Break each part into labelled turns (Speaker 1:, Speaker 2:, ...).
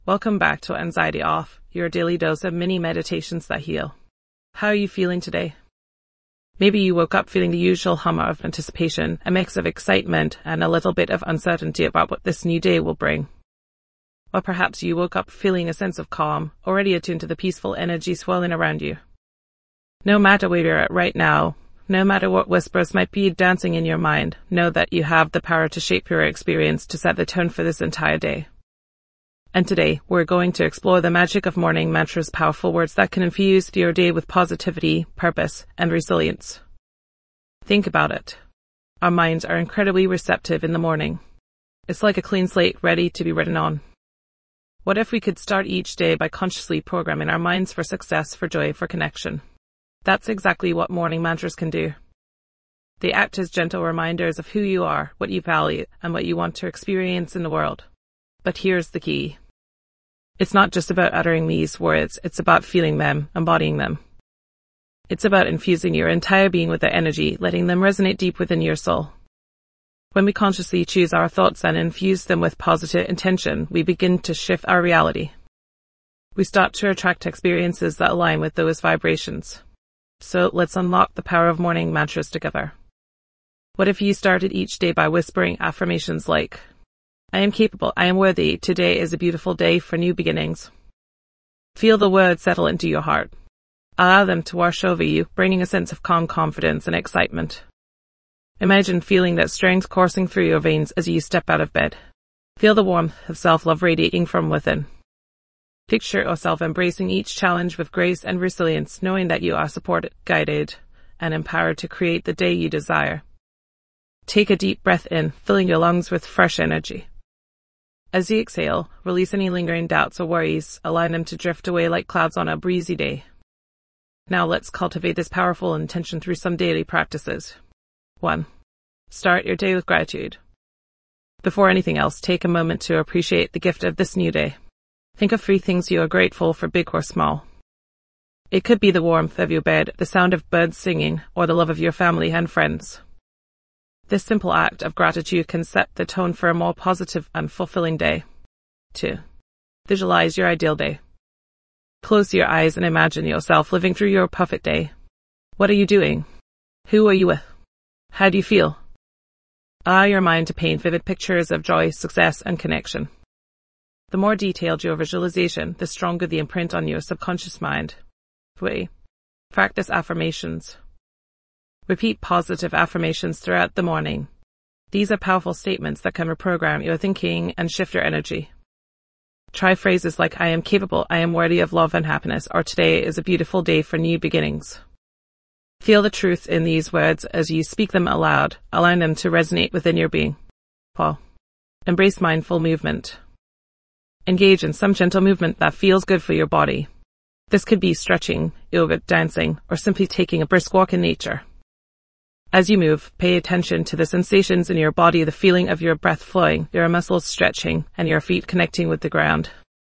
Speaker 1: Welcome back to Anxiety Off, your daily dose of mini meditations that heal. How are you feeling today? Maybe you woke up feeling the usual hum of anticipation, a mix of excitement and a little bit of uncertainty about what this new day will bring. Or perhaps you woke up feeling a sense of calm, already attuned to the peaceful energy swirling around you. No matter where you're at right now, no matter what whispers might be dancing in your mind, know that you have the power to shape your experience to set the tone for this entire day. And today, we're going to explore the magic of morning mantras, powerful words that can infuse your day with positivity, purpose, and resilience. Think about it. Our minds are incredibly receptive in the morning. It's like a clean slate ready to be written on. What if we could start each day by consciously programming our minds for success, for joy, for connection? That's exactly what morning mantras can do. They act as gentle reminders of who you are, what you value, and what you want to experience in the world. But here's the key. It's not just about uttering these words, it's about feeling them, embodying them. It's about infusing your entire being with their energy, letting them resonate deep within your soul. When we consciously choose our thoughts and infuse them with positive intention, we begin to shift our reality. We start to attract experiences that align with those vibrations. So let's unlock the power of morning mantras together. What if you started each day by whispering affirmations like, I am capable, I am worthy, today is a beautiful day for new beginnings. Feel the words settle into your heart. Allow them to wash over you, bringing a sense of calm confidence and excitement. Imagine feeling that strength coursing through your veins as you step out of bed. Feel the warmth of self-love radiating from within. Picture yourself embracing each challenge with grace and resilience, knowing that you are supported, guided, and empowered to create the day you desire. Take a deep breath in, filling your lungs with fresh energy. As you exhale, release any lingering doubts or worries, allowing them to drift away like clouds on a breezy day. Now let's cultivate this powerful intention through some daily practices. 1. Start your day with gratitude. Before anything else, take a moment to appreciate the gift of this new day. Think of 3 things you are grateful for, big or small. It could be the warmth of your bed, the sound of birds singing, or the love of your family and friends. This simple act of gratitude can set the tone for a more positive and fulfilling day. 2. Visualize your ideal day. Close your eyes and imagine yourself living through your perfect day. What are you doing? Who are you with? How do you feel? Allow your mind to paint vivid pictures of joy, success, and connection. The more detailed your visualization, the stronger the imprint on your subconscious mind. 3. Practice affirmations. Repeat positive affirmations throughout the morning. These are powerful statements that can reprogram your thinking and shift your energy. Try phrases like, I am capable, I am worthy of love and happiness, or today is a beautiful day for new beginnings. Feel the truth in these words as you speak them aloud, allowing them to resonate within your being. 4. Embrace mindful movement. Engage in some gentle movement that feels good for your body. This could be stretching, yoga, dancing, or simply taking a brisk walk in nature. As you move, pay attention to the sensations in your body, the feeling of your breath flowing, your muscles stretching, and your feet connecting with the ground.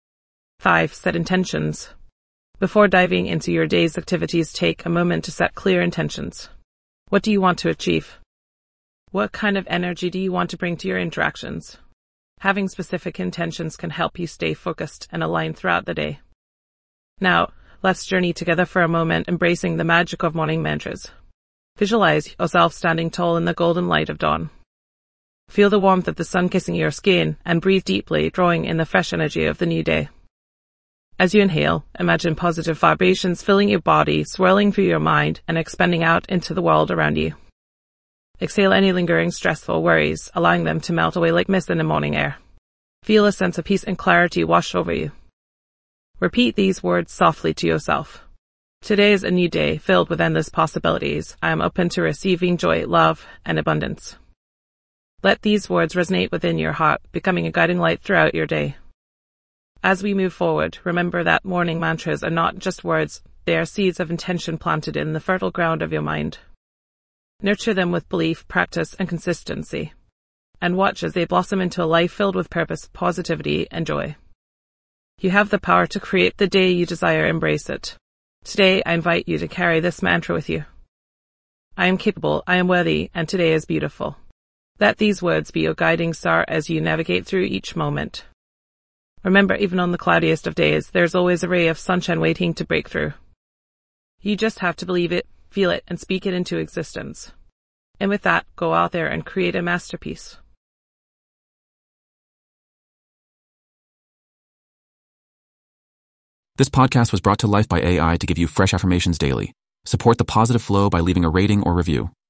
Speaker 1: 5. Set intentions. Before diving into your day's activities, take a moment to set clear intentions. What do you want to achieve? What kind of energy do you want to bring to your interactions? Having specific intentions can help you stay focused and aligned throughout the day. Now, let's journey together for a moment, embracing the magic of morning mantras. Visualize yourself standing tall in the golden light of dawn. Feel the warmth of the sun kissing your skin and breathe deeply, drawing in the fresh energy of the new day. As you inhale, imagine positive vibrations filling your body, swirling through your mind, and expanding out into the world around you. Exhale any lingering stressful worries, allowing them to melt away like mist in the morning air. Feel a sense of peace and clarity wash over you. Repeat these words softly to yourself. Today is a new day filled with endless possibilities. I am open to receiving joy, love, and abundance. Let these words resonate within your heart, becoming a guiding light throughout your day. As we move forward, remember that morning mantras are not just words, they are seeds of intention planted in the fertile ground of your mind. Nurture them with belief, practice, and consistency, and watch as they blossom into a life filled with purpose, positivity, and joy. You have the power to create the day you desire. Embrace it. Today, I invite you to carry this mantra with you. I am capable, I am worthy, and today is beautiful. Let these words be your guiding star as you navigate through each moment. Remember, even on the cloudiest of days, there's always a ray of sunshine waiting to break through. You just have to believe it, feel it, and speak it into existence. And with that, go out there and create a masterpiece.
Speaker 2: This podcast was brought to life by AI to give you fresh affirmations daily. Support the positive flow by leaving a rating or review.